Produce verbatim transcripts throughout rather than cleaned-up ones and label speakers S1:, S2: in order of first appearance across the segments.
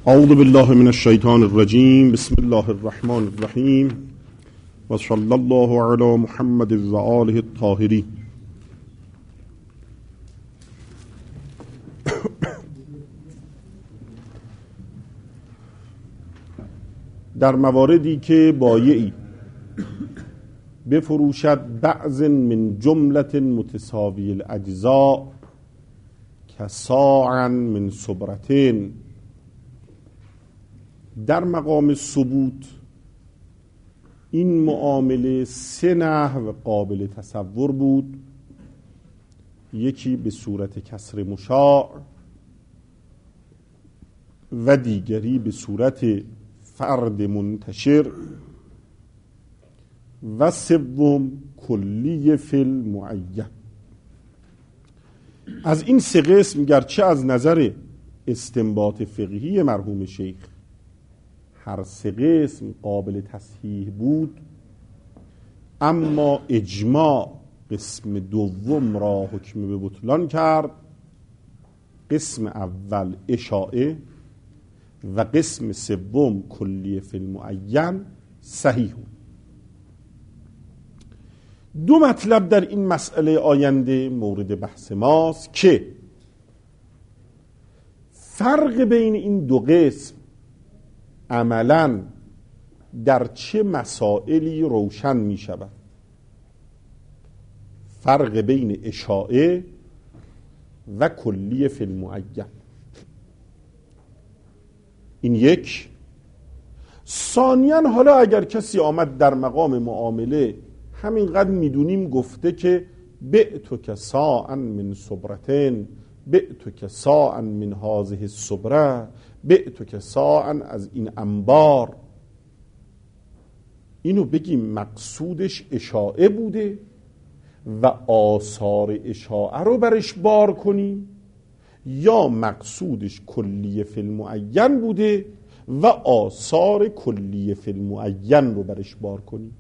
S1: اعوذ بالله من الشیطان الرجیم. بسم الله الرحمن الرحیم و صلی الله علی محمد و آله الطاهرین. در مواردی که بایعی بفروشد بعض من جملة متساوی الاجزاء کصاعا من صبرتین، در مقام ثبوت این معامله سه نحو قابل تصور بود. یکی به صورت کسر مشاع و دیگری به صورت فرد منتشر و سوم کلی فی المعین. از این سه قسم گرچه از نظر استنباط فقهی مرحوم شیخ هر سه قسم قابل تصحیح بود، اما اجماع قسم دوم را حکم به بطلان کرد. قسم اول اشاعه و قسم سوم کلی فی المعین صحیح. دو مطلب در این مسئله آینده مورد بحث ماست که فرق بین این دو قسم عملاً در چه مسائلی روشن می شود. فرق بین اشاعه و کلی فی المعین. این یک. ثانیاً حالا اگر کسی آمد در مقام معامله همینقدر میدونیم گفته که بعتک صاعا من صبرتین، بعتک صاعا من هذه الصبره، بعتک صاعا از این انبار، اینو بگیم مقصودش اشاعه بوده و آثار اشاعه رو برش بار کنیم، یا مقصودش کلیه فی المعین بوده و آثار کلیه فی المعین رو برش بار کنیم.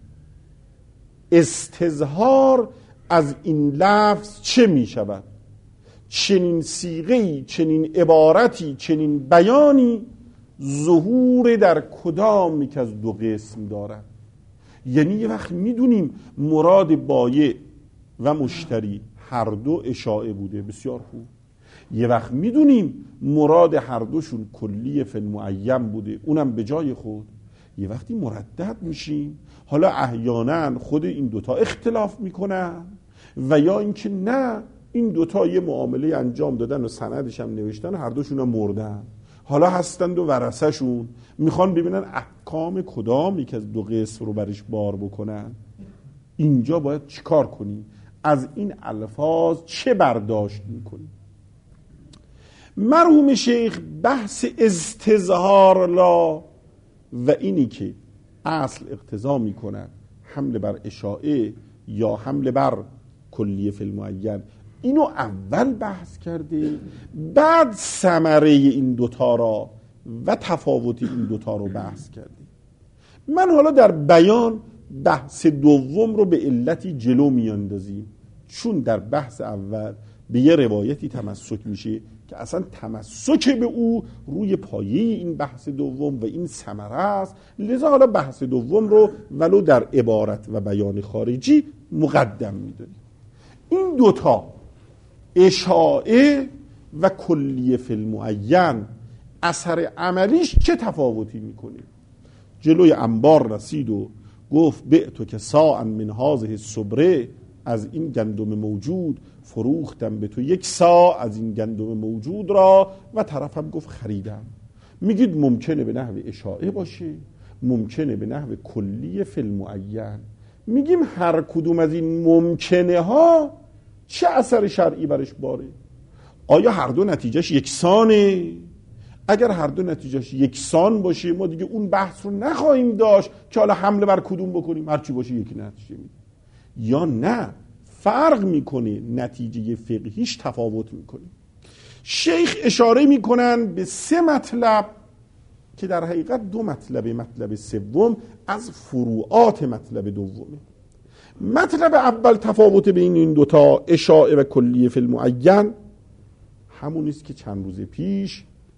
S1: استظهار از این لفظ چه می شود؟ چنین صیغه‌ای، چنین عبارتی، چنین بیانی ظهور در کدام یک از دو قسم دارد؟ یعنی یه وقت میدونیم مراد بایع و مشتری هر دو اشاعه بوده، بسیار خوب. یه وقت میدونیم مراد هر دوشون کلی فی المعین بوده، اونم به جای خود. یه وقتی مردد میشیم، حالا احیانا خود این دوتا اختلاف میکنن و یا اینکه نه این دوتا یه معامله انجام دادن و سندش هم نوشتن، هر دوشون هم مردن، حالا هستند و ورثه شون میخوان ببینن احکام کدام یک از دو قسم رو برش بار بکنن. اینجا باید چیکار کنیم؟ از این الفاظ چه برداشت میکنیم؟ مرحوم شیخ بحث استظهار لا و اینی که اصل اقتضا میکنن حمله بر اشاعه یا حمله بر کلیه فی المعین، اینو اول بحث کرده، بعد ثمره این دوتا را و تفاوت این دوتا رو بحث کرده. من حالا در بیان بحث دوم رو به علتی جلو میاندازیم، چون در بحث اول به یه روایتی تمسک میشه که اصلا تمسک به او روی پایه این بحث دوم و این ثمره است. لذا حالا بحث دوم رو ولو در عبارت و بیان خارجی مقدم میدونیم. این دوتا اشاعه و کلیه فی المعین اثر عملیش چه تفاوتی میکنه؟ جلوی انبار رسید و گفت بعتک صاعا من هذه الصبره، از این گندم موجود فروختم به تو یک صاع از این گندم موجود را، و طرفم گفت خریدم. میگید ممکنه به نحو اشاعه باشه، ممکنه به نحو کلیه فی المعین. میگیم هر کدوم از این ممکنه ها چه اثر شرعی برش باره؟ آیا هر دو نتیجهش یکسانه؟ اگر هر دو نتیجهش یکسان باشه ما دیگه اون بحث رو نخواهیم داشت که حالا حمله بر کدوم بکنیم، هرچی باشه یکی نتیجه میده. یا نه فرق میکنه، نتیجه فقهیش تفاوت میکنه. شیخ اشاره میکنن به سه مطلب که در حقیقت دو مطلب، مطلب سوم از فروعات مطلب دومه. مطلب اول تفاوت بین این دوتا اشاعه و کلیه فی المعین همون است که چند روز پیش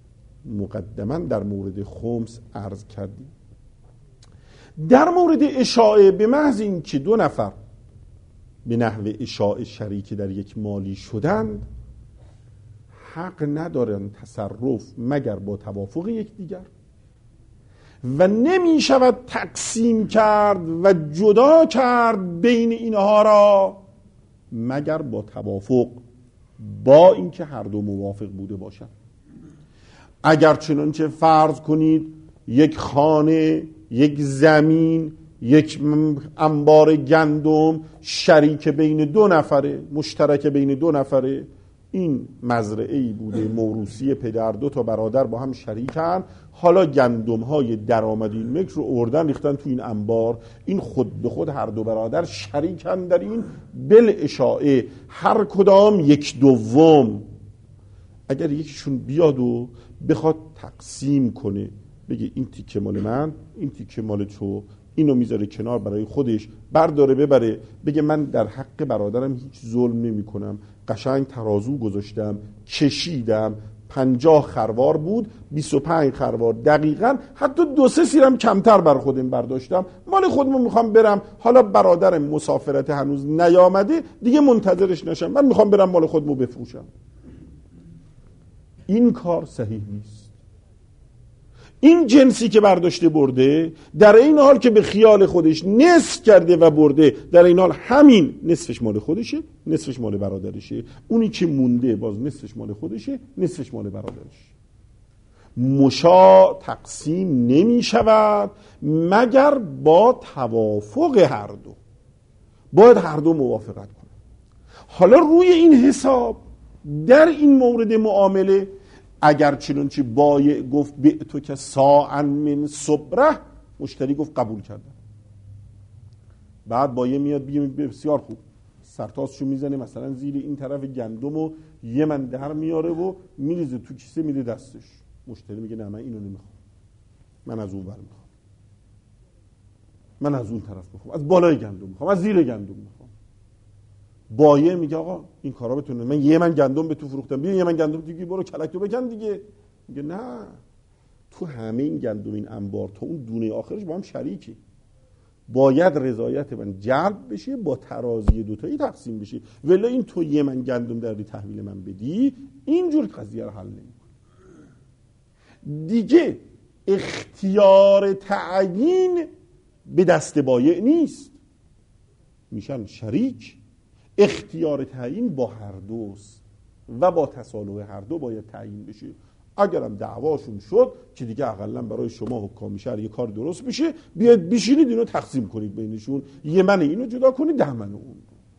S1: مقدما در مورد خمس عرض کردیم. در مورد اشاعه به محض این که دو نفر به نحو اشاعه شریک در یک مالی شدند، حق ندارند تصرف مگر با توافق یکدیگر و نمی شود تقسیم کرد و جدا کرد بین اینها را مگر با توافق، با اینکه هر دو موافق بوده باشند. اگر چنانچه فرض کنید یک خانه، یک زمین، یک انبار گندم شریک بین دو نفره، مشترک بین دو نفره، این مزرعه‌ای بوده موروثی پدر، دو تا برادر با هم شریکن، حالا گندم های درآمد این ملک رو آوردن ریختن تو این انبار، این خود به خود هر دو برادر شریکن در این بالاشاعه، هر کدام یک دوم. اگر یکیشون بیاد و بخواد تقسیم کنه، بگه این تیکه مال من، این تیکه مال تو، اینو میذاره کنار برای خودش، برداره ببره، بگه من در حق برادرم هیچ ظلم نمی کنم، قشنگ ترازو گذاشتم، کشیدم، پنجاه خروار بود، بیست و پنج خروار دقیقاً، حتی دو سه سیرم کمتر بر خودم برداشتم، مال خودمو میخوام برم، حالا برادرم مسافرت هنوز نیامده دیگه منتظرش نشم، من میخوام برم مال خودمو بفروشم. این کار صحیح نیست. این جنسی که برداشته برده، در این حال که به خیال خودش نصف کرده و برده، در این حال همین نصفش مال خودشه، نصفش مال برادرشه، اونی که مونده باز نصفش مال خودشه، نصفش مال برادرشه. مشاع تقسیم نمی شود مگر با توافق هر دو، باید هر دو موافقت کنه. حالا روی این حساب در این مورد معامله اگر چنانچه بایع گفت بعتو که ساعا من صبره، مشتری گفت قبول کردم، بعد بایع میاد بگه بسیار خوب، سرتاسشو میزنه مثلا زیر این طرف گندم و یه من در میاره و میریزه تو کیسه میده دستش، مشتری میگه نه من اینو نمیخوام، من از اون ور میخوام، من از اون طرف میخوام، از بالای گندم میخوام، از زیر گندم میخوام. بایع میگه آقا این کارا بتونه، من یه من گندم به تو فروختم، بیا یه من گندم دیگه برو کلک تو بکن دیگه. میگه نه، تو همه این گندم این انبار تا اون دونه آخرش با هم شریکی، باید رضایت من جلب بشه، با ترازی دوتایی تقسیم بشه، ولی این تو یه من گندم داری تحویل من بدی، اینجور قضیه رو حل نمی‌کنه. دیگه اختیار تعیین به دست بایع نیست، میشن شریک، اختیار تعیین با هر دوست و با تصالح هر دو باید تعیین بشه. اگرم دعواشون شد که دیگه اقلا برای شما حکام شهر یه کار درست بشه، بیاید بشینید اینو تقسیم کنید بینشون، یه من اینو جدا کنید، ده من اون.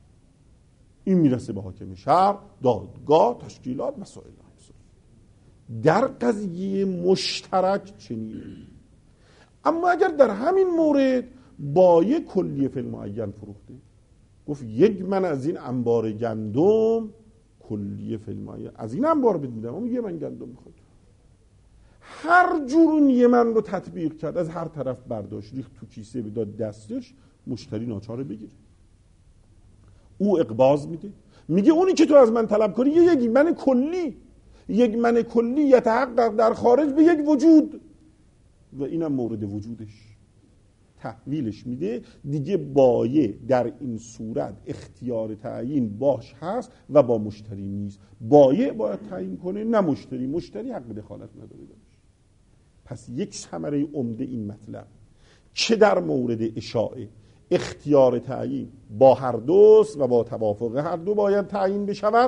S1: این میرسه به حاکم شهر، دادگاه، تشکیلات، مسائل. در قضیه مشترک چنین. اما اگر در همین مورد بایع کلیه فی المعین فروخته، گفت یک من از این انبار گندم کلیه فی المعین از این انبار بهت میدم، اما یه من گندم میخواد، هر جور اون یه من رو تطبیق کرد، از هر طرف برداشت ریخت تو کیسه بداد دستش، مشتری ناچاره بگیره. او اقباض میده، میگه اونی که تو از من طلب کنی یک من کلی، یک من کلی یتحقق در خارج به یک وجود و اینم مورد وجودش، تحویلش میده. دیگه بایع در این صورت اختیار تعیین باش هست و با مشتری نیست، بایع باید تعیین کنه نه مشتری، مشتری حق دخالت نداره داشت. پس یک ثمره عمده این مطلب چه در مورد اشاعه اختیار تعیین با هر دوست و با توافق هر دو باید تعیین بشود،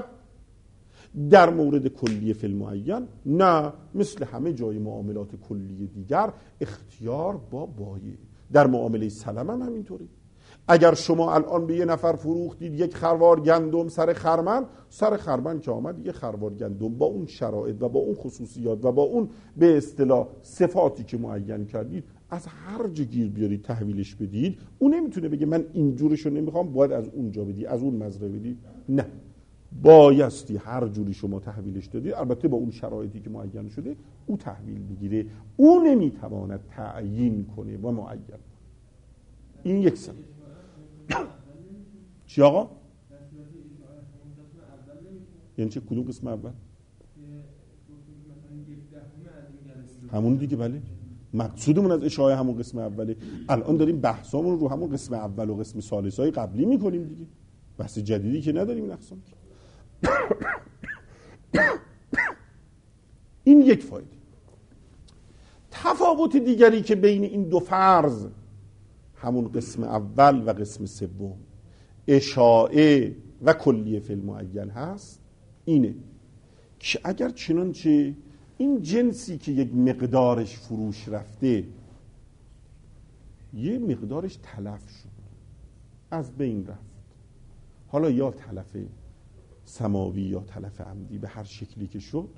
S1: در مورد کلیه فی المعین نه، مثل همه جای معاملات کلیه دیگر اختیار با بایع. در معامله سلم هم همینطوری. اگر شما الان به یه نفر فروختید یک خروار گندم سر خرمن، سر خرمن که آمد یه خروار گندم با اون شرایط و با اون خصوصیات و با اون به اصطلاح صفاتی که معین کردید، از هر جا گیر بیارید تحویلش بدید، اون نمیتونه بگه من اینجورشو نمیخوام باید از اونجا بدی، از اون مزرعه بدی. نه، بایستی هر جوری شما تحویلش دادید، البته با اون شرایطی که معین شده، او تحویل بگیره. او نمیتواند تعیین کنه و معین. این یک سن. چی آقا؟ یعنی چه؟ کدوم قسم اول؟ همون دیگه. بله، مقصودمون از اشاعه همون قسم اوله. الان داریم بحثامون رو همون قسم اول و قسم ثالثای قبلی میکنیم دیگه، بحث جدیدی که نداریم این اقسام. این یک فایده. تفاوت دیگری که بین این دو فرض، همون قسم اول و قسم سوم، اشاعه و کلیه فی المعین هست، اینه که اگر چنانچه این جنسی که یک مقدارش فروش رفته یه مقدارش تلف شد، از بین رفت، حالا یا تلف سماوی یا تلف عمدی، به هر شکلی که شد،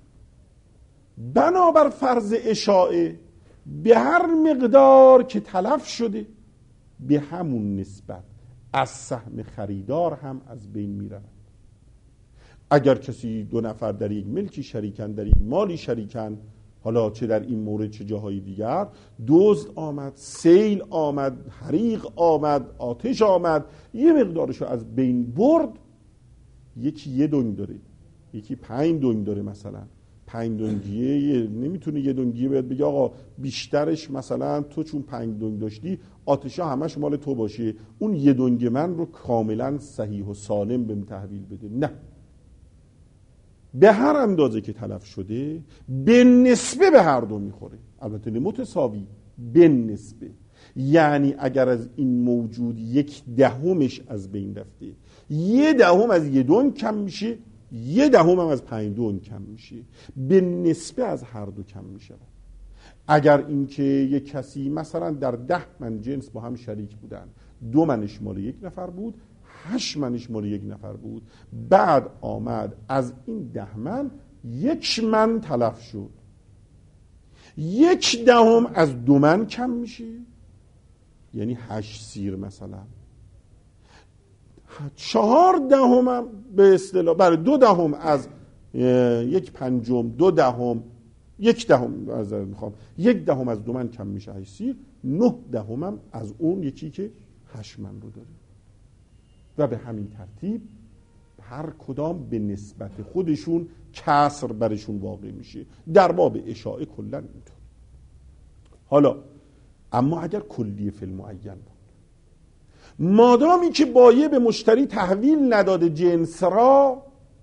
S1: بنابر فرض اشاعه به هر مقدار که تلف شده به همون نسبت از سهم خریدار هم از بین می رود. اگر کسی دو نفر در یک ملکی شریکن، در یک مالی شریکن، حالا چه در این مورد چه جاهای دیگر، دزد آمد، سیل آمد، حریق آمد، آتش آمد، یه مقدارشو از بین برد، یکی یه دنگ داره، یکی پنج دنگ داره، مثلا پنج دنگیه نمیتونه یه دنگیه باید بگه آقا بیشترش مثلا تو چون پنج دنگ داشتی آتشه همش مال تو باشه، اون یه دنگ من رو کاملا صحیح و سالم بهم تحویل بده. نه، به هر اندازه که تلف شده به نسبه به هر دو میخوره، البته نه متساوی، به نسبه. یعنی اگر از این موجود یک دهمش از بین رفته، یه دهم از یه دنگ کم میشه، یه دهم هم از پنج دنگ کم میشه، به نسبه از هر دو کم میشه. اگر اینکه یک کسی مثلا در ده من جنس با هم شریک بودن، دو منش مال یک نفر بود، هشت منش مال یک نفر بود، بعد آمد از این ده من یک من تلف شد، یک دهم از دو من کم میشه، یعنی هشت سیر مثلا، چهار دهم هم به اصطلاح برای دو دهم از یک پنجم، دو دهم، یک دهم از میخوام یک دهم از دو من کم میشه هشت سیر، نه دهم هم از اون یکی که هشت من رو داره. و به همین ترتیب هر کدام به نسبت خودشون کسر برشون واقع میشه. در باب اشاعه کلا اینطور. حالا اما اگر کلیه فی المعین بود، مادامی که بایع به مشتری تحویل نداده جنس را،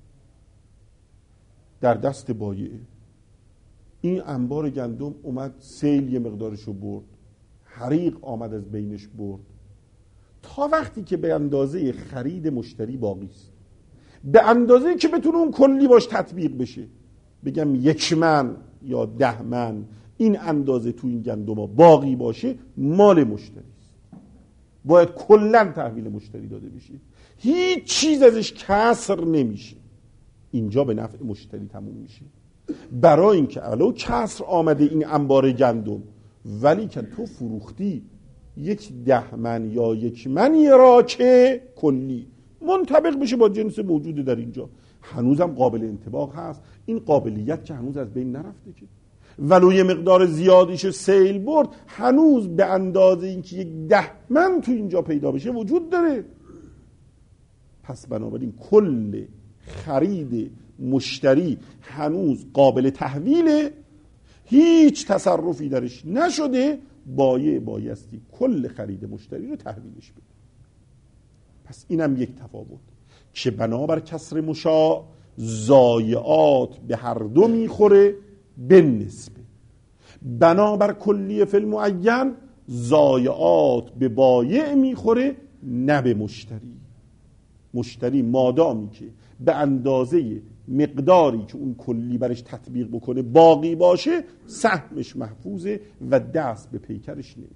S1: در دست بایعه، این انبار گندم اومد سیل یه مقدارشو برد، حریق آمد از بینش برد، تا وقتی که به اندازه خرید مشتری باقی است، به اندازه که بتونه اون کلی باش تطبیق بشه، بگم یک من یا ده من، این اندازه تو این گندم باقی باشه، مال مشتری است، باید کلن تحویل مشتری داده بشه، هیچ چیز ازش کسر نمیشه، اینجا به نفع مشتری تموم میشه. برای اینکه الو کسر آمده این انبار گندم، ولی که تو فروختی یک ده من یا یک منی را که کلی منطبق بشه با جنس موجود در اینجا، هنوزم قابل انطباق هست. این قابلیت که هنوز از بین نرفته، که ولو یه مقدار زیادیش سیل برد، هنوز به اندازه اینکه یک ده من تو اینجا پیدا بشه وجود داره. پس بنابراین کل خرید مشتری هنوز قابل تحویله، هیچ تصرفی درش نشده، بایع بایستی کل خرید مشتری رو تحویلش بده. پس اینم یک تفاوت که بنابر کسر مشاع ضایعات به هر دو میخوره به نسبه، بنابر کلیه فی المعین ضایعات به بایع میخوره نه به مشتری. مشتری مادامی که به اندازه مقداری که اون کلی برش تطبیق بکنه باقی باشه، سهمش محفوظه و دست به پیکرش نمیره.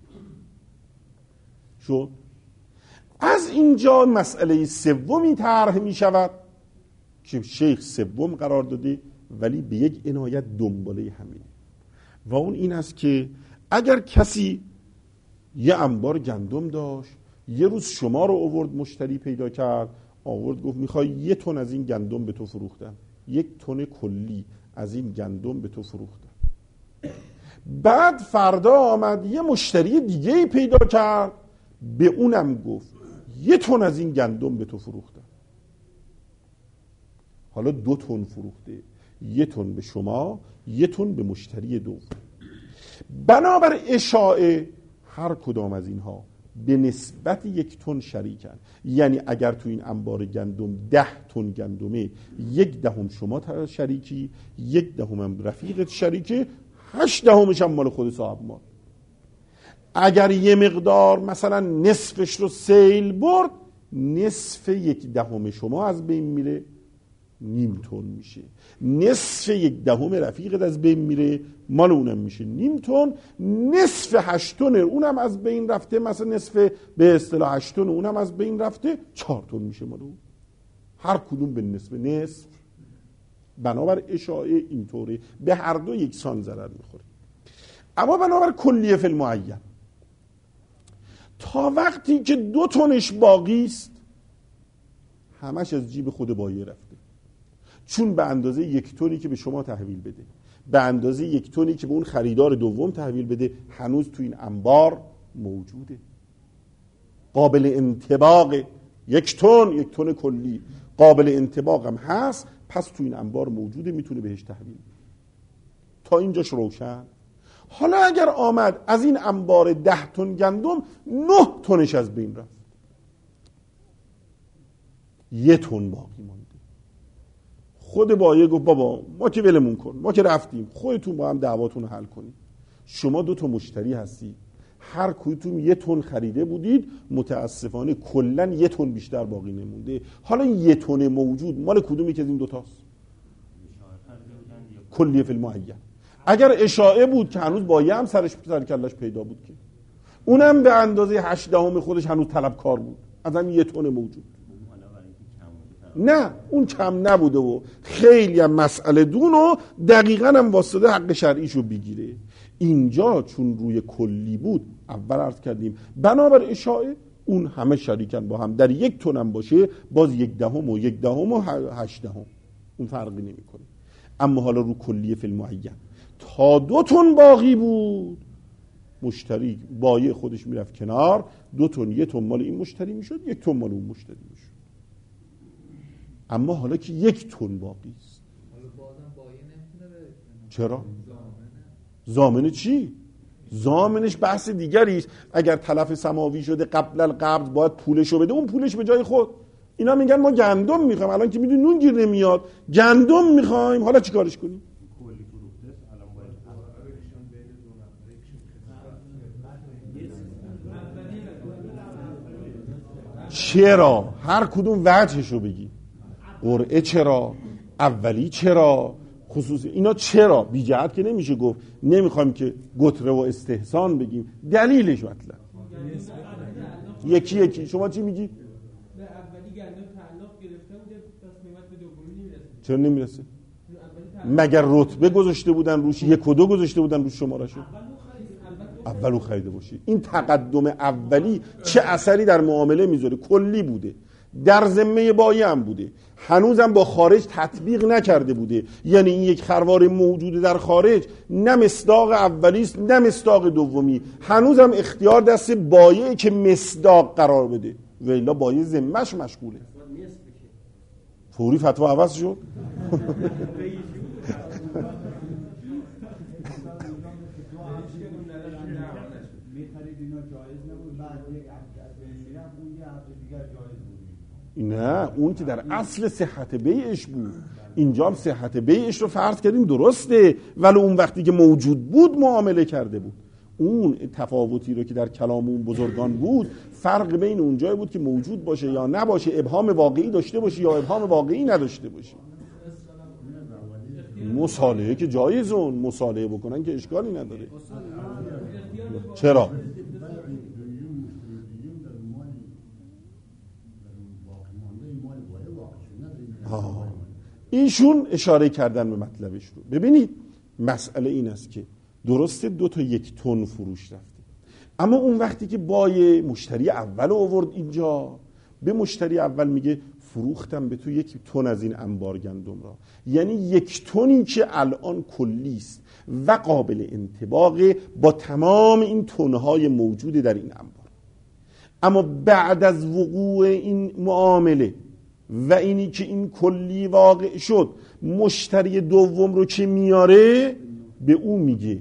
S1: شد از اینجا مسئله سومی طرح می شود که شیخ سوم قرار داده، ولی به یک عنایت دنباله همینه، و اون این است که اگر کسی یه انبار گندم داشت، یه روز شما رو آورد، مشتری پیدا کرد، آورد گفت میخوای یه تن از این گندم به تو فروختم، یک تن کلی از این گندم به تو فروختم. بعد فردا آمد یه مشتری دیگه پیدا کرد، به اونم گفت یه تن از این گندم به تو فروختم. حالا دو تن فروخته، یه تن به شما، یه تن به مشتری دوم. بنابر اشاعه هر کدام از اینها به نسبت یک تن شریکن. یعنی اگر تو این انبار گندم ده تن گندمه، یک دهم شما شریکی، یک دهم هم رفیقت شریکه، هشت دهمش هم مال خود صاحب مال. اگر یه مقدار مثلا نصفش رو سیل برد، نصف یک دهم شما از بین میره، نیم تن میشه. نصف یک دهم رفیقت از بین میره، مال اونم میشه نیم تن. نصف هشت تن اونم از بین رفته، مثلا نصف به اصطلاح هشت تن اونم از بین رفته، چهار تن میشه مال اون. هر کدوم به نصف نصف. بنابر اشاعه اینطوره، به هر دو یکسان ضرر میخوره. اما بنابر کلیه فی المعین، تا وقتی که دو تنش باقی است، همش از جیب خود بایع رفته. چون به اندازه یک تنی که به شما تحویل بده، به اندازه یک تنی که به اون خریدار دوم تحویل بده، هنوز تو این انبار موجوده، قابل انطباق. یک تن، یک تن کلی قابل انطباق هم هست، پس تو این انبار موجوده، میتونه بهش تحویل بده. تا اینجاش روشن. حالا اگر آمد از این انبار ده تن گندم نه تنش از بین رفت، یه تن باقی مانده، خود بایع گفت بابا ما که ولمون کن، ما که رفتیم، خودتون با هم دعواتون رو حل کنید. شما دو تا مشتری هستید، هر کدوم یه تن خریده بودید، متاسفانه کلا یه تن بیشتر باقی نمونده. حالا این یه تن موجود مال کدومی که از این دوتاست؟ کلیه فی المعین. اگر اشاعه بود که هنوز بایع هم سرش سر کلش پیدا بود، که اونم به اندازه هشت دهم خودش هنوز طلبکار بود، از هم یه تن موجود. نه اون کم نبوده و خیلی هم مسئله دون و دقیقا هم واسطه حق شرعیشو بگیره. اینجا چون روی کلی بود، اول عرض کردیم بنابر اشاعه اون همه شریکن با هم، در یک تن هم باشه باز یک دهم و یک دهم و هشت دهم، اون فرقی نمی کنه. اما حالا رو کلیه فی المعین تا دو تن باقی بود، مشتری بایع خودش میرفت کنار، دو تن، یک تن مال این مشتری میشد، یک تن مال اون مشتری میشد. اما حالا که یک تن باقی است، چرا؟ ضامن چی؟ ضامنش بحث دیگری است. اگر تلف سماوی شده قبل القبض باید پولشو بده، اون پولش به جای خود. اینا میگن ما گندم میخوایم، الان که میدونی نون گیر نمیاد، گندم میخوایم، حالا چیکارش کنیم؟ چرا؟ هر کدوم وجهشو بگی. قرعه چرا؟ اولی چرا؟ خصوصی اینا چرا؟ بی جهت که نمیشه گفت. نمیخوایم که گتره و استحسان بگیم، دلیلش مطلب یکی یکی. شما چی میگی؟
S2: به اولی گندم تعلق گرفته بوده، پس قیمت به دومی نمیرسه.
S1: چرا نمیرسه؟ مگر رتبه گذاشته بودن روش، یک و دو گذاشته بودن روش شماره‌شو؟ اولو خریده باشی. این تقدم اولی چه اثری در معامله میذاره؟ کلی بوده، در ذمه بایع هم بوده، هنوزم با خارج تطبیق نکرده بوده. یعنی این یک خروار موجوده در خارج، نه مصداق اولی است نه مصداق دومی، هنوزم اختیار دست بایع که مصداق قرار بده، و الا بایع ذمه‌اش مشغوله. فوری فتوا عوض شد. نه اون که در اصل صحت بیعش بود، اینجا هم صحت بیعش رو فرض کردیم درسته، ولی اون وقتی که موجود بود معامله کرده بود. اون تفاوتی رو که در کلام اون بزرگان بود، فرق بین اونجایی بود که موجود باشه یا نباشه، ابهام واقعی داشته باشه یا ابهام واقعی نداشته باشه. مصالحه که جایزون، مصالحه بکنن که اشکالی نداره. چرا؟ آه. ایشون اشاره کردن به مطلبش رو. ببینید مسئله این است که درسته دو تا یک تن فروش رفته، اما اون وقتی که بایع مشتری اول آورد اینجا، به مشتری اول میگه فروختم به تو یک تن از این انبار گندم را، یعنی یک تنی که الان کلی است و قابل انطباق با تمام این تنهای موجود در این انبار. اما بعد از وقوع این معامله و اینی که این کلی واقع شد، مشتری دوم رو که میاره به اون میگه که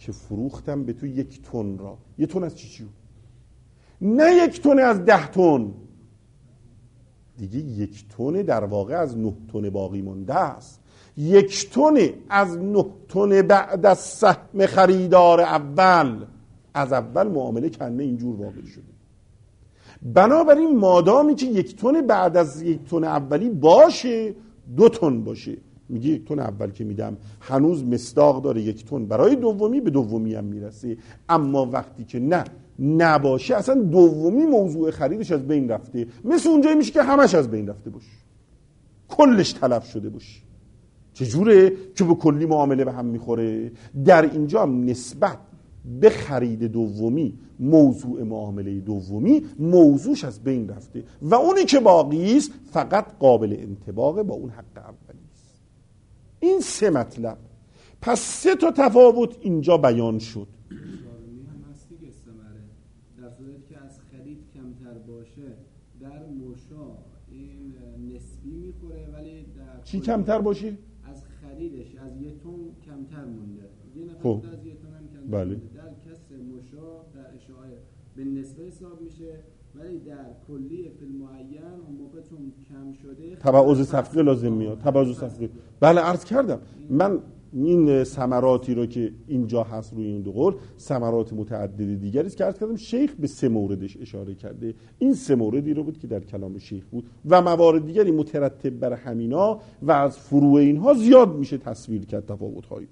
S1: که فروختم به تو یک تن را. یک تن از چی چیو؟ نه یک تن از ده تن دیگه، یک تن در واقع از نه تن باقی مونده است. یک تن از نه تن بعد از سهم خریدار اول. از اول معامله کنه اینجور واقع شده. بنابراین مادامی که یک تن بعد از یک تن اولی باشه، دو تن باشه، میگه یک تن اول که میدم هنوز مصداق داره، یک تن برای دومی به دومی هم میرسه. اما وقتی که نه نباشه، اصلا دومی موضوع خریدش از بین رفته، مثل اونجایی میشه که همش از بین رفته باشه، کلش تلف شده باشه. چجوره که به کلی معامله به هم میخوره؟ در اینجا هم نسبت به خرید دومی، موضوع معامله دومی موضوعش از بین رفته و اونی که باقی است فقط قابل انطباق با اون حق اولی است. این سه مطلب. پس سه تا تفاوت اینجا بیان شد.
S3: هم هستی که استمره در صورتی که از خرید کمتر باشه در مشا این نسبی میخوره، ولی در
S1: چی کمتر باشه؟
S3: از خریدش از یه تن کمتر مونده، یه نفر
S1: خب.
S3: از یه تن هم کمتر
S1: بله.
S3: مونده. در کسر مشا در اشاعه به نسبه حساب میشه، ولی در کلی فی المعین اون موقع چون کم شده
S1: تبعوض صفقه لازم میاد. تبعوض صفقه بله عرض کردم من این ثمراتی رو که اینجا هست روی این دو قول، ثمرات متعدد دیگری است که عرض کردم شیخ به سه موردش اشاره کرده. این سه موردی رو بود که در کلام شیخ بود و موارد دیگری مترتب بر همینا و از فروع اینها زیاد میشه تصویر کرد تفاوت‌هایی.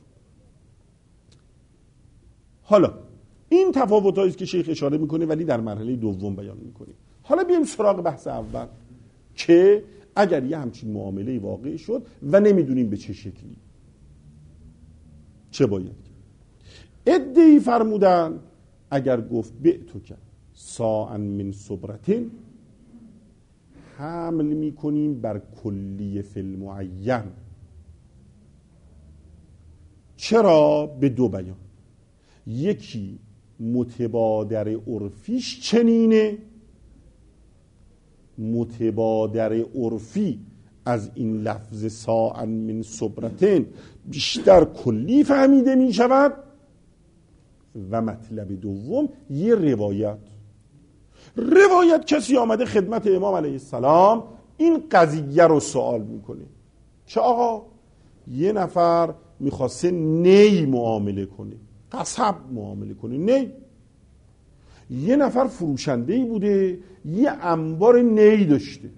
S1: حالا این تفاوت‌هایی است که شیخ اشاره میکنه ولی در مرحله دوم بیان میکنه. حالا بیایم سراغ بحث اول که اگر یه همچین معامله واقع شد و نمیدونیم به چه شکلی چه باید کرد. ادعی فرمودن اگر گفت بعتو که ساعن من صبرتین، حمل میکنیم بر کلی فی المعین. چرا؟ به دو بیان. یکی متبادر عرفیش چنینه، متبادر عرفی از این لفظ ساعا من صبرتین بیشتر کلی فهمیده می شود. و مطلب دوم یه روایت روایت کسی آمده خدمت امام علیه السلام این قضیه رو سوال میکنه که آقا یه نفر میخواسته نی معامله کنه، قصب معامله کنه، نی. یه نفر فروشنده‌ای بوده یه انبار نی داشته،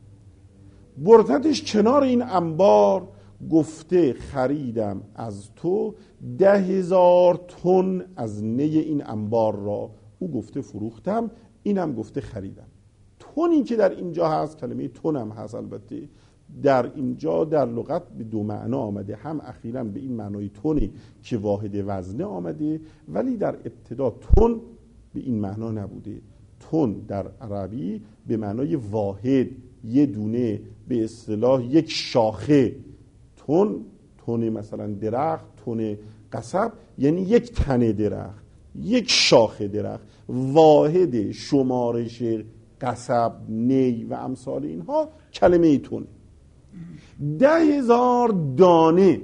S1: بردتش کنار این انبار، گفته خریدم از تو ده هزار تن از نی این انبار را. او گفته فروختم، اینم گفته خریدم. تنی که در اینجا هست، کلمه تن هم هست البته، در اینجا در لغت به دو معنا آمده. هم اخیراً به این معنای تنی که واحد وزنه آمده، ولی در ابتدا تن به این معنا نبوده. تن در عربی به معنای واحد، یه دونه، به اصطلاح یک شاخه. تن، تن مثلا درخت، تن قصب، یعنی یک تنه درخت، یک شاخه درخت. واحد شمارش قصب، نی و امثال اینها کلمه تن. ده هزار دانه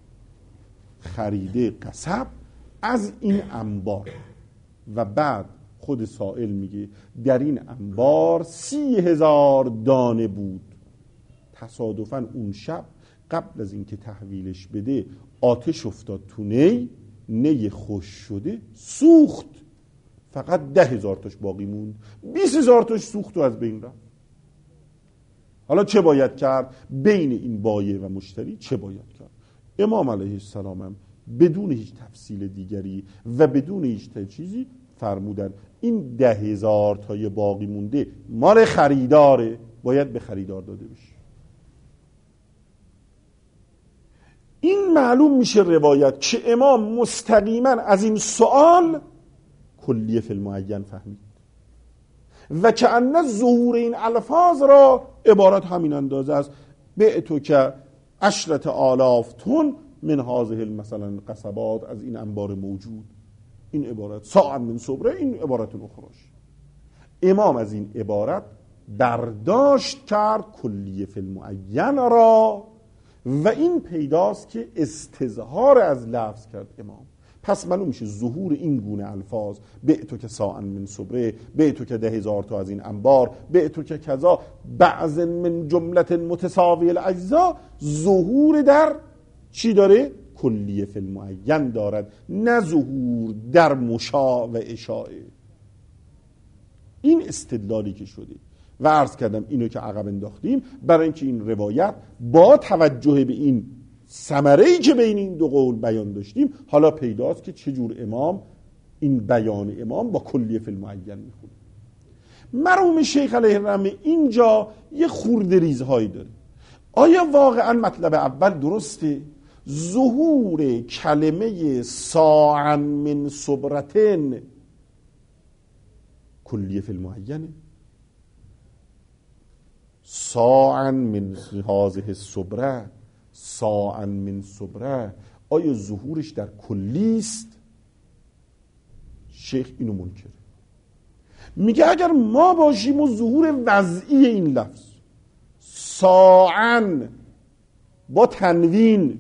S1: خریده قصب از این انبار و بعد خود سائل میگه در این انبار سی هزار دانه بود. تصادفاً اون شب قبل از اینکه تحویلش بده آتش افتاد تو نی، نی خوش شده سوخت، فقط ده هزار تاش باقی موند، بیس هزار تاش سوخت و از بین رفت. حالا چه باید کرد؟ بین این بایع و مشتری چه باید کرد؟ امام علیه السلام هم بدون هیچ تفصیل دیگری و بدون هیچ چیزی فرمودن این ده هزار تای باقی مونده مال خریداره، باید به خریدار داده بشه. این معلوم میشه روایت که امام مستقیما از این سوال کلیه فی المعین فهمید و که ان ظهور این الفاظ را عبارت همین اندازه است. بعتو که عشرت آلاف تن من هذه مثلا قصبات، از این انبار موجود. این عبارت ساعا من صبره، این عبارت اخراش. امام از این عبارت برداشت کرد کلیه فی المعین را و این پیداست که استظهار از لفظ کرد امام. پس معلوم میشه ظهور این گونه الفاظ، بعتو که ساعن من صبره، بعتو که ده هزار تا از این انبار، بعتو که کذا، بعض من جملت متساوی الاجزا، ظهور در چی داره؟ کلیه فی المعین دارد، نه ظهور در مشاع و اشاعه. این استدلالی که شده و عرض کردم اینو که عقب انداختیم برای اینکه این روایت با توجه به این ثمره‌ای که بین این دو قول بیان داشتیم حالا پیداست که چجور امام این بیان امام با کلیه فی المعین میخونه. مرحوم شیخ علیه الرحمه اینجا یه خورده ریزهایی داره. آیا واقعا مطلب اول درسته؟ ظهور کلمه ساعا من صبرتن کلیه فی المعینه؟ ساعا من هذه الصبره، ساعا من صبره، آیا ظهورش در کلی است؟ شیخ اینو منکره، میگه اگر ما باشیم و ظهور وضعی این لفظ ساعا با تنوین،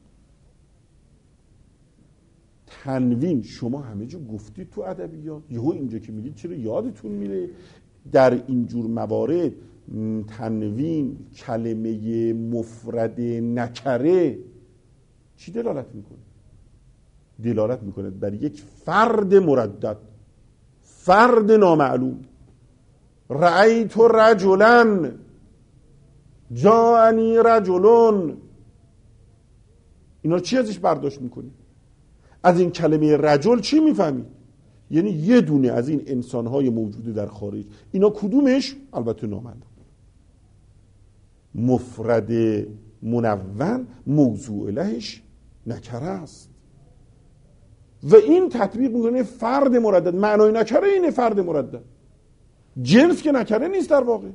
S1: تنوین شما همه جا گفتید تو ادبیات، یهو اینجا که میگید چرا یادتون میره؟ در اینجور موارد تنوین کلمه مفرد نکره چی دلالت میکنه؟ دلالت میکنه بر یک فرد مردد، فرد نامعلوم. رأیت رجلا، جاءنی رجلون، اینا چی ازش برداشت میکنی؟ از این کلمه رجل چی میفهمید؟ یعنی یه دونه از این انسانهای موجود در خارج، اینا کدومش؟ البته نامعلوم. مفرد منون موضوع لهش نکره است و این تطبیق میکنه فرد مردد. معنای نکره اینه فرد مردد، جنس که نکره نیست در واقع.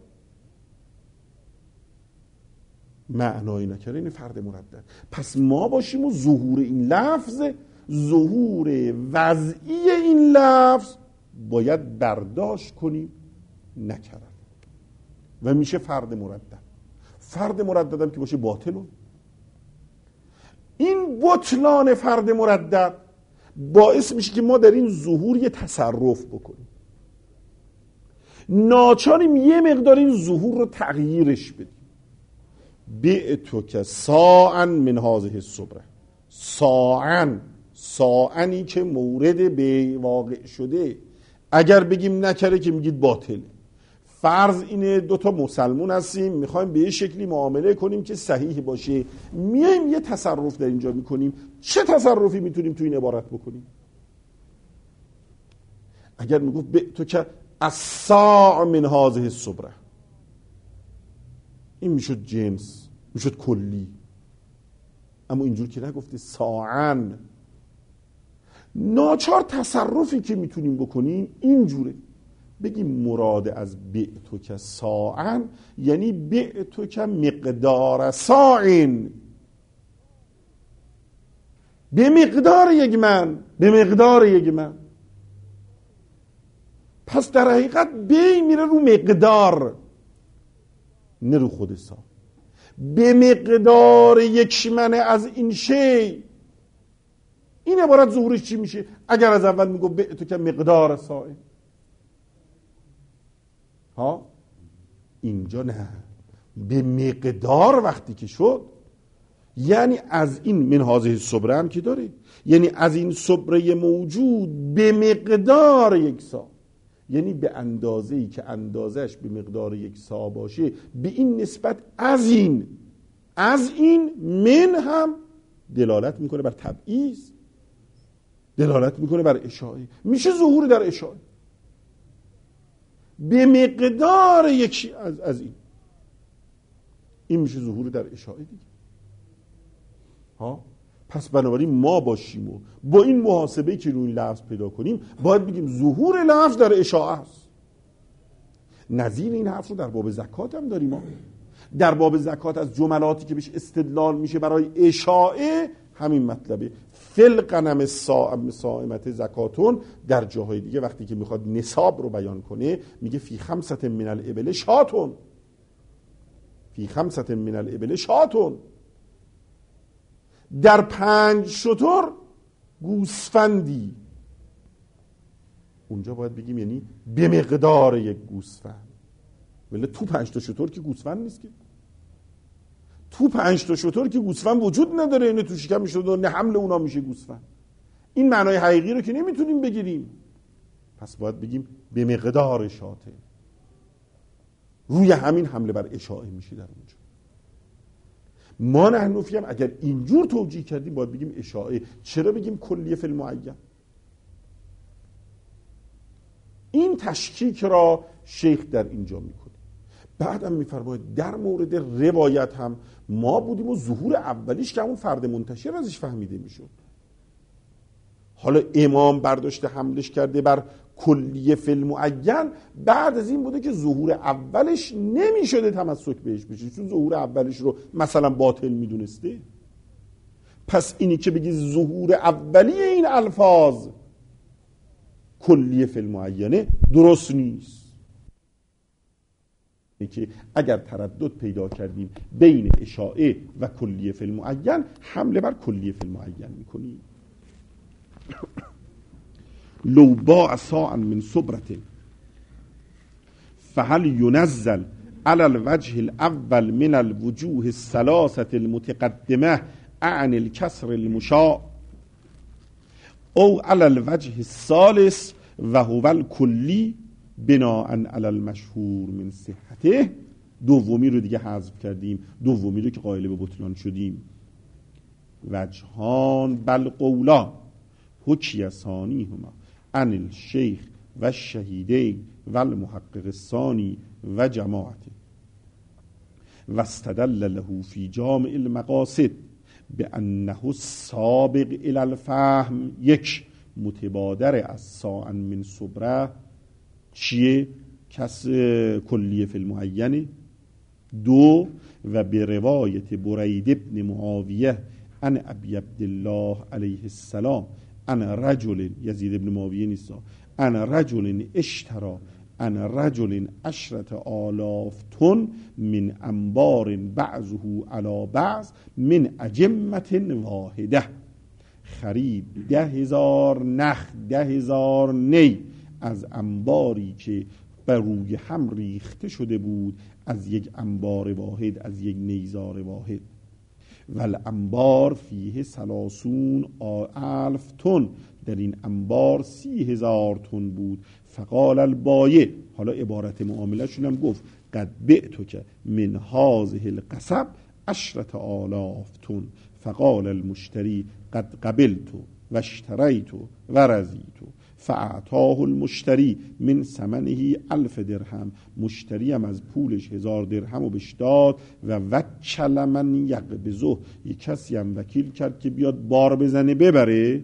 S1: معنای نکره اینه فرد مردد. پس ما باشیم و ظهور این لفظ، ظهور وضعی این لفظ باید برداشت کنیم نکره و میشه فرد مردد. فرد مرددم که باشه باطلون. این بطلان فرد مردد باعث میشه که ما در این ظهور یه تصرف بکنیم، ناچاریم یه مقدار این ظهور رو تغییرش بدیم. بعتو که ساعن من هذه الصبره، ساعن، ساعنی که مورد به واقع شده، اگر بگیم نکره که میگید باطله. فرض اینه دوتا مسلمون هستیم میخوایم به یه شکلی معامله کنیم که صحیح باشه، میایم یه تصرف در اینجا میکنیم. چه تصرفی میتونیم تو این عبارت بکنیم؟ اگر میگفت بعتو که الساع من هذه الصبره، این میشد جنس، میشد کلی. اما اینجور که نگفته ساعن، ناچار تصرفی که میتونیم بکنیم اینجوره، بگیم مراد از بعتو که ساعن یعنی بعتو که مقدار ساعن، به مقدار یک من، به مقدار یک من. پس در حقیقت بی میره رو مقدار نه رو خود سا. به مقدار یک من از این شی، این عبارت ظهورش چی میشه؟ اگر از اول میگو بعتو که مقدار ساعن، ها اینجا نه، به مقدار وقتی که شد یعنی از این من هذه الصبره هم که داره، یعنی از این صبره موجود به مقدار یک سا، یعنی به اندازه‌ای که اندازش به مقدار یک سا باشه، به این نسبت از این، از این من هم دلالت میکنه بر تبعیض، دلالت میکنه بر اشاعه، میشه ظهور در اشاعه به مقدار یکی از, از این، این میشه ظهور در اشاعه دیگه. ها پس بنابراین ما باشیم و با این محاسبه که روی لفظ پیدا کنیم باید بگیم ظهور لفظ در اشاعه است. نظیر این حرف رو در باب زکات هم داریم. ما در باب زکات از جملاتی که بهش استدلال میشه برای اشاعه همین مطلبه، فل غنم صائمت زکاتون. در جاهای دیگه وقتی که میخواد نصاب رو بیان کنه میگه فی خمسة من الابل شاتون، فی خمسة من الابل شاتون، در پنج شتر گوسفندی، اونجا باید بگیم یعنی به مقدار یک گوسفند. ولی تو پنج تا شتر که گوسفند نیست که، تو پنج تا شتر که گوسفند وجود نداره، اینه تو شکم میشه و نه حمل اونا میشه گوسفند. این معنای حقیقی رو که نمیتونیم بگیریم، پس باید بگیم به مقدار شاته. روی همین حمله بر اشاعه میشه در اونجا. ما نحنفی هم اگر اینجور توجیه کردیم باید بگیم اشاعه. چرا بگیم کلیه فی المعین؟ این تشکیک را شیخ در اینجا میکنه. بعدم میفرماید در مورد روایت هم ما بودیم و ظهور اولیش که همون فرد منتشر ازش فهمیده میشد. حالا امام برداشته حملش کرده بر کلیه فی المعین، بعد از این بوده که ظهور اولش نمیشده تمسک بهش بشه، چون ظهور اولش رو مثلا باطل میدونسته. پس اینی که بگی ظهور اولی این الفاظ کلیه فی المعینه درست نیست. که اگر تردد پیدا کردیم بین اشاعه و کلیه فی المعین، حمله بر کلیه فی المعین میکنیم. لو باع صاعا من صبرة فهل ينزل على الوجه الاول من الوجوه الثلاثة المتقدمة عن الكسر المشاع او على الوجه الثالث وهو الكلي بناء على المشهور من صحته. دومی رو دیگه حذف کردیم، دومی رو که قائل به بطلان شدیم. وجهان بل قولا حکی ثانیهما عن الشیخ و الشهیدین و المحقق الثانی و جماعته و استدل له فی جامع المقاصد بانه السابق الى الفهم. یک، متبادر از صاعا من صبره چیه؟ کس کلیه فی المعین. دو، و به روایت برید ابن معاویه عن ابی عبدالله علیه السلام عن رجل، یزید ابن معاویه نیست، عن رجل اشترى عن رجل عشرة آلاف تن من انبار بعضه على بعض من اجمة واحده. خرید ده هزار نخ، ده هزار نی از انباری که بر روی هم ریخته شده بود از یک انبار واحد، از یک نیزار واحد. ول انبار فیه سلاسون الف تن، در این انبار سی هزار تن بود. فقال البایع، حالا عبارت معامله شون هم گفت قد بعتو که من هذه القصب عشرة آلاف تن. فقال المشتری قد قبلتو و اشتریتو و رضیتو. فاعطاه المشتری من ثمنه الف درهم، مشتری هم از پولش هزار درهم و بهش داد. و وکل من یقبضه، یک کسی هم وکیل کرد که بیاد بار بزنه ببره.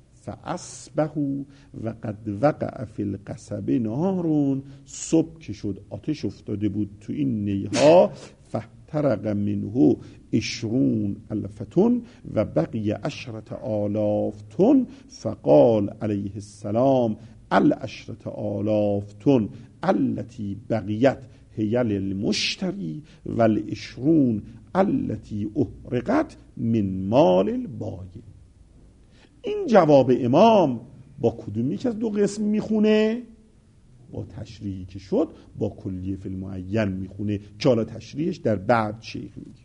S1: فاصبحوا و قد وقع فی القصب نارون، صبح که شد آتش افتاده بود تو این نیها. فاحترق منه عشرون الف تن و بقی عشرة آلاف تن. فقال علیه السلام العشرة آلاف تن التي بقیت هیل المشتری و العشرون التي احرقت من مال البایع. این جواب امام با کدوم یک از دو قسم میخونه؟ با تشریحی که شد با کلیه فی المعین میخونه که حالا تشریحش در بعد شیخ میگه.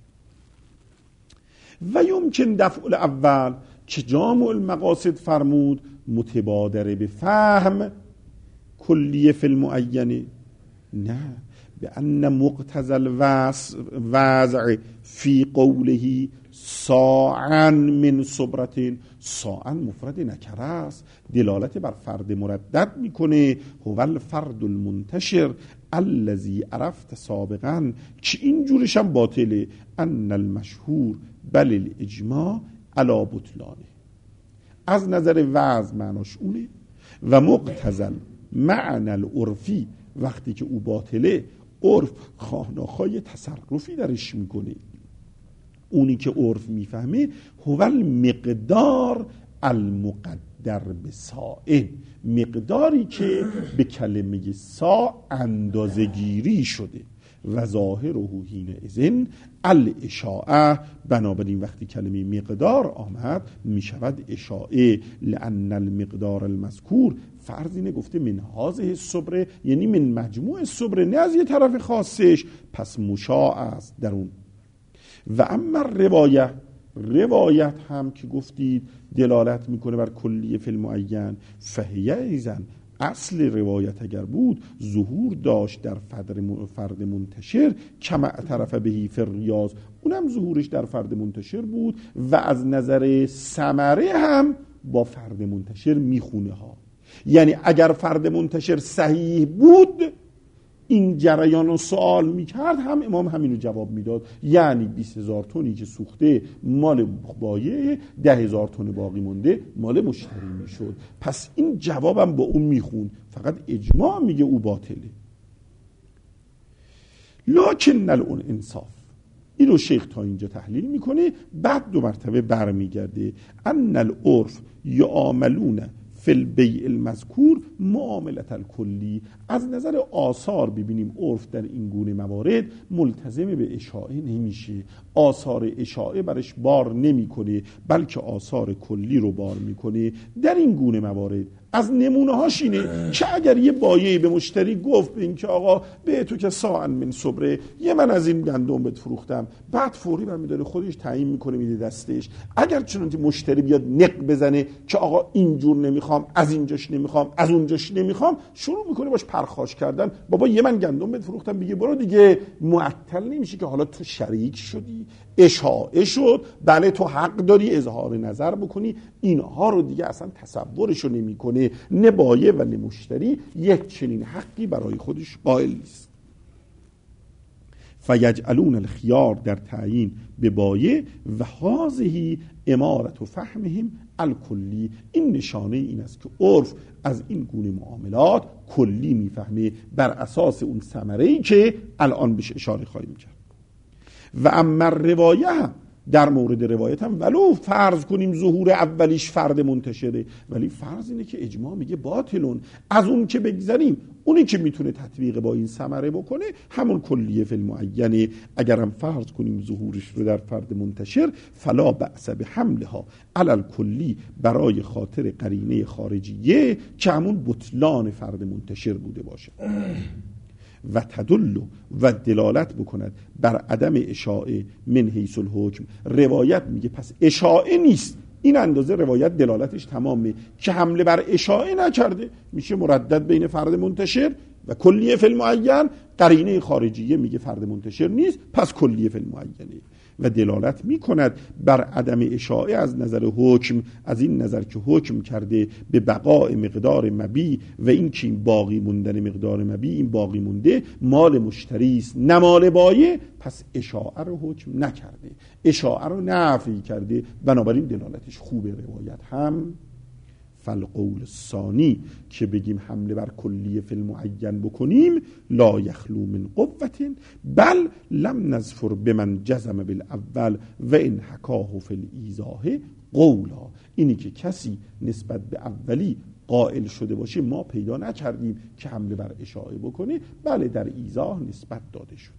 S1: و یمکن دفع الاول که جامع المقاصد فرمود متبادر به فهم کلیه فی المعین، نه، به ان مقتضى الوضع فی قوله صاعا من صبرة، صاعا مفرد نکره است، دلالت بر فرد مردد میکنه. هو الفرد المنتشر الذي عرفت سابقا، که اینجورش هم باطله. ان المشهور بل الاجماع علی بطلانه، از نظر وضع معناش اونه. و مقتضى معنی العرفی، وقتی که او باطله عرف خواهناخواه تصرفی درش میکنه. اونی که عرف میفهمه هو المقدار المقدر به ساعه، مقداری که به کلمه ساع اندازه گیری شده. و ظاهره حینئذ الاشاعه. بنابراین وقتی کلمه مقدار آمد می شود اشاعه. لأن المقدار المذکور فرض اینه گفته من هذه الصبره، یعنی من مجموع الصبره، نه از یه طرف خاصش، پس مشاع است در اون. و اما روایت، روایت هم که گفتید دلالت میکنه بر کلیه فی المعین، فهیه ایزن، اصل روایت اگر بود ظهور داشت در فرد منتشر کما اعترف بهی فی الریاض، اونم ظهورش در فرد منتشر بود و از نظر ثمره هم با فرد منتشر میخونه ها. یعنی اگر فرد منتشر صحیح بود این جریان رو سوال میکرد، هم امام همینو جواب میداد، یعنی بیست هزار تونی که سوخته مال بایع، ده هزار تن باقی مونده مال مشتری میشد. پس این جوابم با اون میخون، فقط اجماع میگه او باطله. لکن اون انصاف، اینو شیخ تا اینجا تحلیل میکنه، بعد دو مرتبه برمیگرده. ان العرف یعاملون فی البیع المذکور معاملت الکلی. از نظر آثار ببینیم عرف در این گونه موارد ملتزم به اشاعه نمیشه، آثار اشاعه برش بار نمیکنه، بلکه آثار کلی رو بار میکنه. در این گونه موارد از نمونه هاش اینه که اگر یه بایعی به مشتری گفت به این که آقا به تو که ساعن من صبره، یه من از این گندم بهت فروختم، بعد فوری برمی‌داره خودش تعیین میکنه میده دستش. اگر چنانچه مشتری بیاد نق بزنه که آقا اینجور نمیخوام، از اینجاش نمیخوام، از اونجاش نمیخوام، شروع میکنه باش پرخاش کردن، بابا یه من گندم بهت فروختم، بگه برو دیگه، معطل نمیشه که حالا تو شریک شدی، اشاعه شد، بله تو حق داری اظهار نظر بکنی. اینها رو دیگه اصلا تصورشو نمیکنه، نه بایع و نه مشتری یک چنین حقی برای خودش قائل نیست. فیجعلون الخیار در تعیین به بایع و هذه امارت و فهمهم الکلی. این نشانه این است که عرف از این گونه معاملات کلی میفهمه بر اساس اون ثمره‌ای که الان بهش اشاره خواهیم کرد. و اما روایه هم، در مورد روایت هم ولو فرض کنیم ظهور اولیش فرد منتشره، ولی فرض اینه که اجماع میگه باطلون. از اون که بگذاریم، اونی که میتونه تطبیق با این ثمره بکنه همون کلیه فی المعینه. اگر هم فرض کنیم ظهورش رو در فرد منتشر، فلا بأس بحملها علی الکلی، برای خاطر قرینه خارجیه که همون بطلان فرد منتشر بوده باشه. و تدل و دلالت بکند بر عدم اشاعه من حیث الحکم. روایت میگه پس اشاعه نیست، این اندازه روایت دلالتش تمامه که حمله بر اشاعه نکرده، میشه مردد بین فرد منتشر و کلیه فی المعین. قرینه خارجیه میگه فرد منتشر نیست، پس کلیه فی المعینه. و دلالت میکند بر عدم اشاعه از نظر حکم، از این نظر که حکم کرده به بقاء مقدار مبی و این که این باقی موندن مقدار مبی، این باقی مونده مال مشتری است نه مال بایع، پس اشاعه رو حکم نکرده، اشاعه رو نفی کرده، بنابراین دلالتش خوبه روایت هم. فالقول الثانی که بگیم حمله بر کلیه فی المعین بکنیم، لا یخلو من قوت بل لم نظفر بمن جزم بالاول و ان حکاه فی الایضاح قولا. اینی که کسی نسبت به اولی قائل شده باشه ما پیدا نکردیم که حمله بر اشاعه بکنه، بله در ایضاح نسبت داده شده.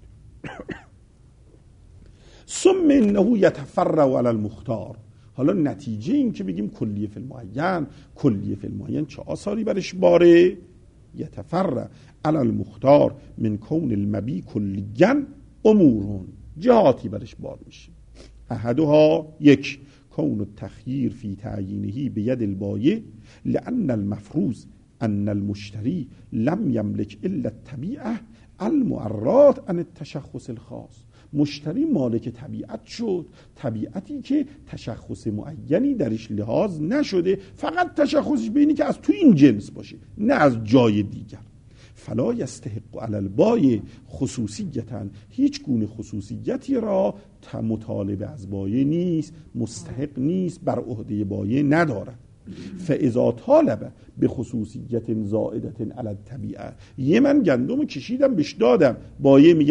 S1: ثم انه یتفرع علی المختار. حالا نتیجه این که بگیم کلیه فی المعین، کلیه فی المعین چه آثاری برش باره؟ یتفرع علی المختار من کون المبی کلیاً امورون، جهاتی برش بار میشه. احدها، یک، کون التخییر فی تعیینه بید البایع لأن المفروض ان المشتری لم یملک الا الطبیعه المعرات عن التشخص الخاص. مشتری مالک طبیعت شد، طبیعتی که تشخص معینی درش لحاظ نشده، فقط تشخصش به اینی که از تو این جنس باشه نه از جای دیگر. فلا یستحق علی البایع خصوصیتا، هیچ گونه خصوصیتی را مطالبه از بایع نیست، مستحق نیست، بر عهده بایع ندارد. فاذا طالب به خصوصیت زائدت علی الطبیعه، یه من گندم کشیدم بهش دادم، بایع میگه نه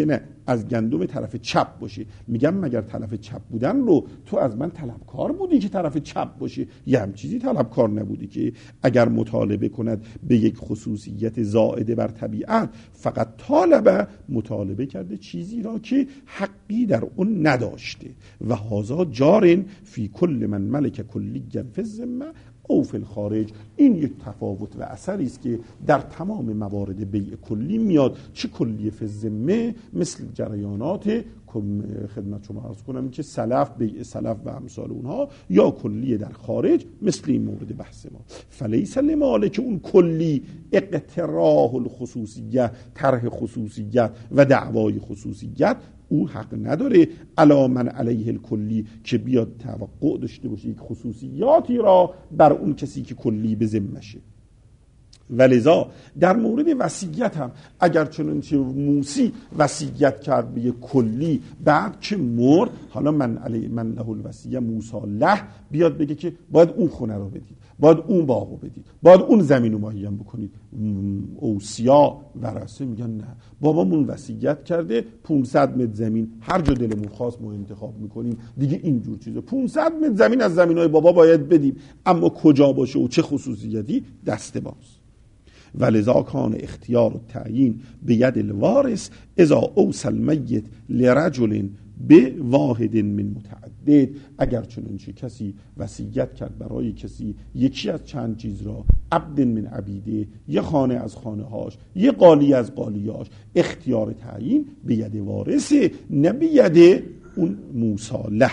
S1: از گندم طرف چپ باشه. میگم مگر طرف چپ بودن رو تو از من طلبکار بودی که طرف چپ باشه؟ یه هم چیزی طلبکار نبودی که اگر مطالبه کند به یک خصوصیت زائده بر طبیعت، فقط طالبه مطالبه کرده چیزی را که حقی در اون نداشته. و هذا جارن فی کل من ملک کلی فی الذمه او فی الخارج. این یک تفاوت و اثری است که در تمام موارد بیع کلی میاد، چه کلی فی الذمه مثل جریانات خدمت شما عرض کنم که سلف، بیع سلف و امثال اونها، یا کلی در خارج مثل این مورد بحث ما. فلیس لمالک اون کلی اقتراح الخصوصیه، طرح خصوصیت و دعوای خصوصیت، او حق نداره علی من علیه الکلی که بیاد توقع داشته باشه یک خصوصیاتی را بر اون کسی که کلی به ذمشه. ولذا در مورد وصیت هم اگر چنانچه موسی وصیت کرد به یک کلی، بعد که مرد، حالا من علی من له الوصیه موسی له بیاد بگه که باید اون خونه رو بدید، باید اون باغو بدید، باید اون زمین رو مهیم بکنید، اوصیا ورثه میگن نه، بابامون وصیت کرده پانصد متر زمین، هر جا دلمون خواست ما انتخاب میکنیم دیگه، اینجور چیزه. پانصد متر زمین از زمینای بابا باید بدیم، اما کجا باشه و چه خصوصیتی دست باز. ولذا کان اختیار و تعیین به ید الوارث اذا اوصى المیت لرجل به واحد من متعدد. اگر چنانچه کسی وصیت کرد برای کسی یکی از چند چیز را، عبد من عبیده، یه خانه از خانه هاش، یه قالی از قالیاش، اختیار تعیین به ید وارثه، نه به ید اون موصاله.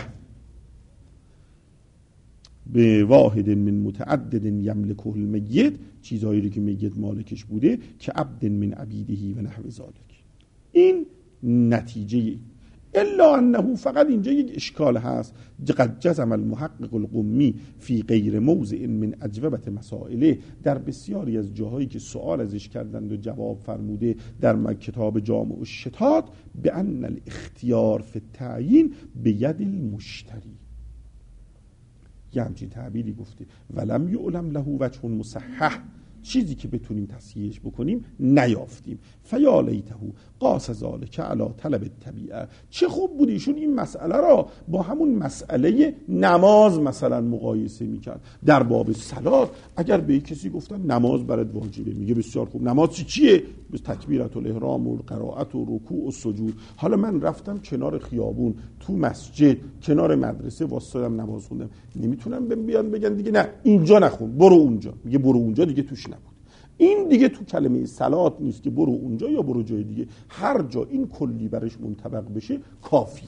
S1: به واحد من متعدد یملکه المیت، چیزهایی که میت مالکش بوده، که عبد من عبیدهی و نحو ذالک. این نتیجه. الا انه، فقط اینجا یک اشکال هست، قد جزم المحقق القمی فی غیر موضع من اجوبه مسائله، در بسیاری از جاهایی که سوال ازش کردند و جواب فرموده در کتاب جامع الشتات، به ان الاختیار فی التعیین به ید المشتری. یه همچین تعبیری گفته، ولم یعلم له وجه مصحح، چیزی که بتونیم تصحیحش بکنیم نیافتیم. فیا لیته قاس ذلک علی طلب الطبیعه. چه خوب بود ایشون این مسئله را با همون مسئله نماز مثلا مقایسه میکرد. در باب صلات اگر به کسی گفتن نماز برات واجبه، میگه بسیار خوب، نماز چی چیه؟ تکبیرت الاحرام و قرائت و رکوع و سجود. حالا من رفتم کنار خیابون، تو مسجد، کنار مدرسه واسطادم نماز خوندم، نمیتونم بیان بگن دیگه نه اینجا نخون، برو اونجا. میگه برو اونجا دیگه توش نبود. این دیگه تو کلمه صلات نیست که برو اونجا یا برو جای دیگه، هر جا این کلی برش منطبق بشه کافیه.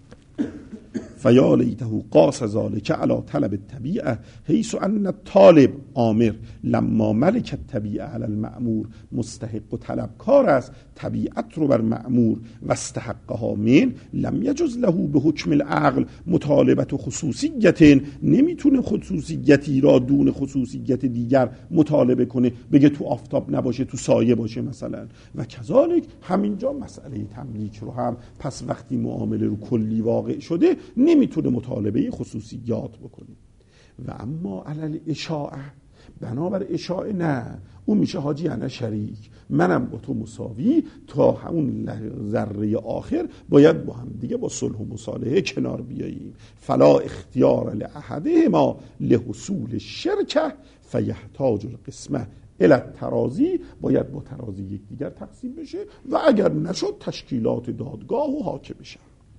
S1: فیا لیته قاس ذلک علی طلب الطبیعه حیث ان الطالب آمر لما ملک الطبیعه علی المأمور، مستحق و طلبکار است طبیعت رو بر مأمور و استحقها من، لم یجز له به حکم العقل مطالبت و خصوصیت، نمیتونه خصوصیتی را دون خصوصیت دیگر مطالبه کنه، بگه تو آفتاب نباشه تو سایه باشه مثلا. و کذالک همینجا مسئله تملیک رو هم پس وقتی معامله رو کلی واقع شده نمیتونه مطالبه خصوصیات بکنه. و اما علل اشاعه، بنابر اشاعه نه، اون میشه حاجی انا شریک، منم با تو مساوی، تا همون ذره آخر باید با هم دیگه با صلح و مصالحه کنار بیاییم. فلا اختیار لاحدهما لحصول الشرکه فیحتاج القسمه الی الترازی، باید با ترازی یک دیگر تقسیم بشه و اگر نشد تشکیلات دادگاه و حاکم بشه.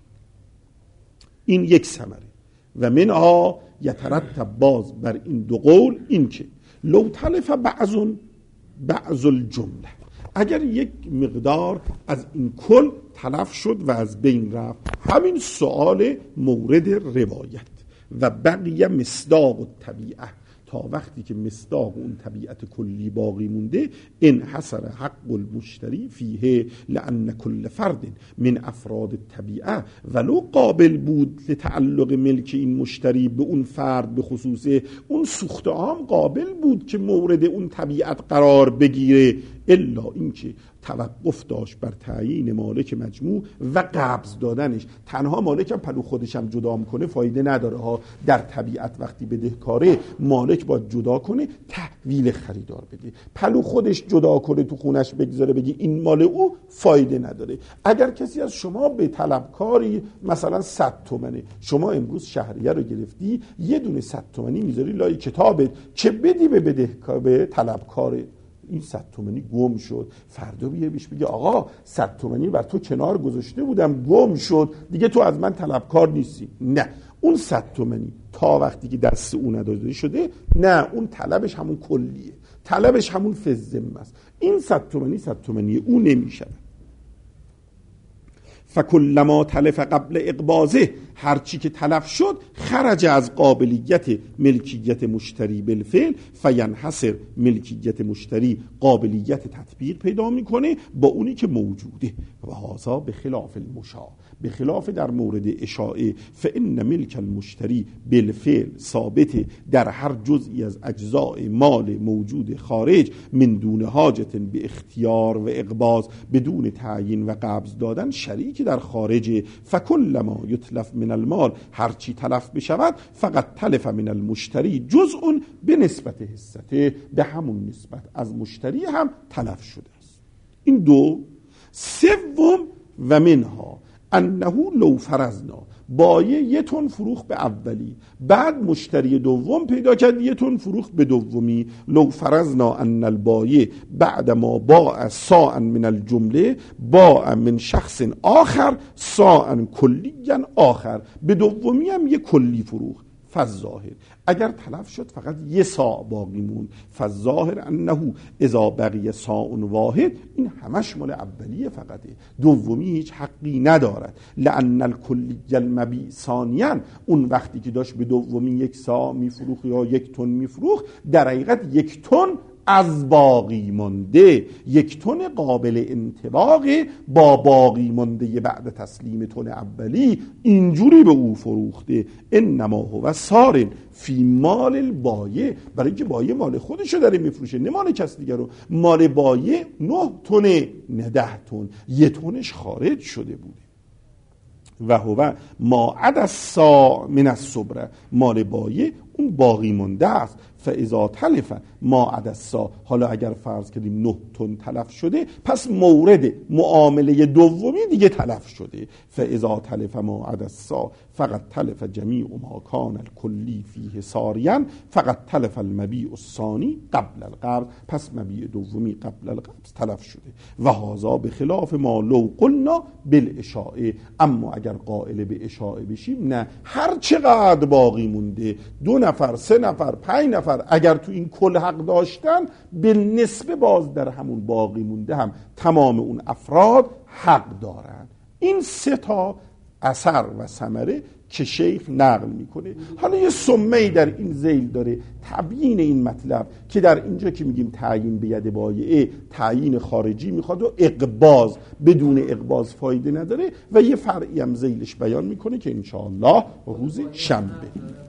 S1: این یک ثمره. و منها یترتب، باز بر این دو قول، این که لو تلف بعض بعض الجمله، اگر یک مقدار از این کل تلف شد و از بین رفت، همین سؤال مورد روایت، و بقیه مصداق الطبیعه، تا وقتی که مصداق اون طبیعت کلی باقی مونده، انحصر حق المشتری فیه لأن کل فرد من افراد الطبیعه ولو قابل بود لتعلق ملک این مشتری به اون فرد به خصوصه، اون سوخت عام قابل بود که مورد اون طبیعت قرار بگیره، الا اینکه توقف داشت بر تعیین مالک مجموع و قبض دادنش. تنها مالکم پلو خودشم جدا میکنه فایده نداره ها. در طبیعت وقتی بدهکاره مالک باید جدا کنه، تحویل خریدار بده. پلو خودش جدا کنه تو خونش بگذاره بگی این مال او، فایده نداره. اگر کسی از شما به طلبکاری مثلا صد تومنه، شما امروز شهریه رو گرفتی یه دونه صد تومنی میذاری لای کتابت که بدی به بدهکار به طلبکار، این صد تومنی گم شد. فردا بیه بهش بگه آقا صد تومنی بر تو کنار گذاشته بودم گم شد، دیگه تو از من طلبکار نیستی. نه، اون صد تومنی تا وقتی که دست اون نداده شده، نه، اون طلبش همون کلیه، طلبش همون فزم است. این صد تومنی صد تومنی اون نمیشه. فکلما تلف قبل اقباضه، هرچی که تلف شد خرج از قابلیت ملکیت مشتری بالفعل، فینحصر ملکیت مشتری قابلیت تطبیق پیدا میکنه با اونی که موجوده. و هذا به خلاف المشاع، به خلاف در مورد اشاعه، فان ملک المشتری بالفعل ثابت در هر جزئی از اجزاء مال موجود خارج من دون حاجت به اختیار و اقباض، بدون تعیین و قبض دادن شریک در خارجه. فکلما یتلف من المال، هرچی تلف بشود، فقط تلف من المشتری جزء به نسبت حصته، به همون نسبت از مشتری هم تلف شده است. این دو. سوم و منها انه لو فرضنا، بایه یه تن فروخت به اولی، بعد مشتری دوم پیدا کرد یه تن فروخت به دومی. لو فرضنا ان البایه بعد ما باع ساعا من الجمله باع من شخص آخر ساعا کلیا آخر، به دومی هم یه کلی فروخت. فالظاهر، اگر تلف شد فقط یه ساع باقی مون، فالظاهر انه اذا بقی ساع واحد، این همش مال اولیه فقطه، دومی هیچ حقی ندارد. لان الکلی المبیع ثانیا، اون وقتی که داشت به دومی یک ساع میفروخت یا یک تن میفروخت، در حقیقت یک تن از باقی مانده، یک تن قابل انطباق با باقی مانده بعد تسلیم تن اولی، اینجوری به او فروخته. انما هو سار فی مال البایع، برای اینکه بایع مال خودشو داره میفروشه نه مال کس دیگر رو. مال بایع نه تنه نه ده تن، یه تنش خارج شده بوده. و هو ما عدا الساع من الصبره، مال بایع اون باقی مانده است. فاذا تلف ما عدا الساع، حالا اگر فرض کردیم نه تن تلف شده، پس مورد معامله دومی دیگه تلف شده. فاذا تلف ما عدا الساع فقط تلف جمیع ما کان الکلی فیه ساریا، فقط تلف المبیع الثانی قبل القبض، پس مبیع دومی قبل القبض تلف شده. و هذا به خلاف ما لو قلنا بالاشاعه، اما اگر قائل به اشاعه بشیم، نه، هر چقدر باقی مونده، دو نفر، سه نفر، پنج نفر، اگر تو این کل حق داشتن، به نسبه باز در همون باقی مونده هم تمام اون افراد حق دارن. این سه تا اثر و ثمره که شیخ نقل میکنه. حالا یه سمه‌ای در این ذیل داره تبیین این مطلب که در اینجا که میگیم تعیین به ید بایعه، تعیین خارجی میخواد و اقباض بدون اقباض فایده نداره، و یه فرعی هم ذیلش بیان میکنه که انشاءالله روز شنبه